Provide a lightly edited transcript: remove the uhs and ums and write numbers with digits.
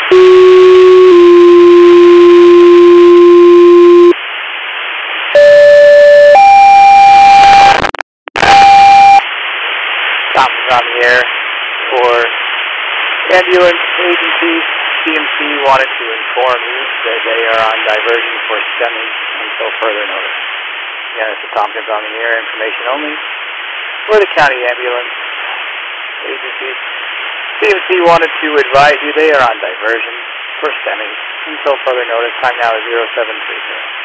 Thompson on the air for ambulance agency. CMC wanted to inform you that they are on diversion for stemming until further notice. Again, it's the Thompson's on the air, information only for the county ambulance agency. CMC wanted to advise you they are on diversion for stemming until further notice. Time now is 0730.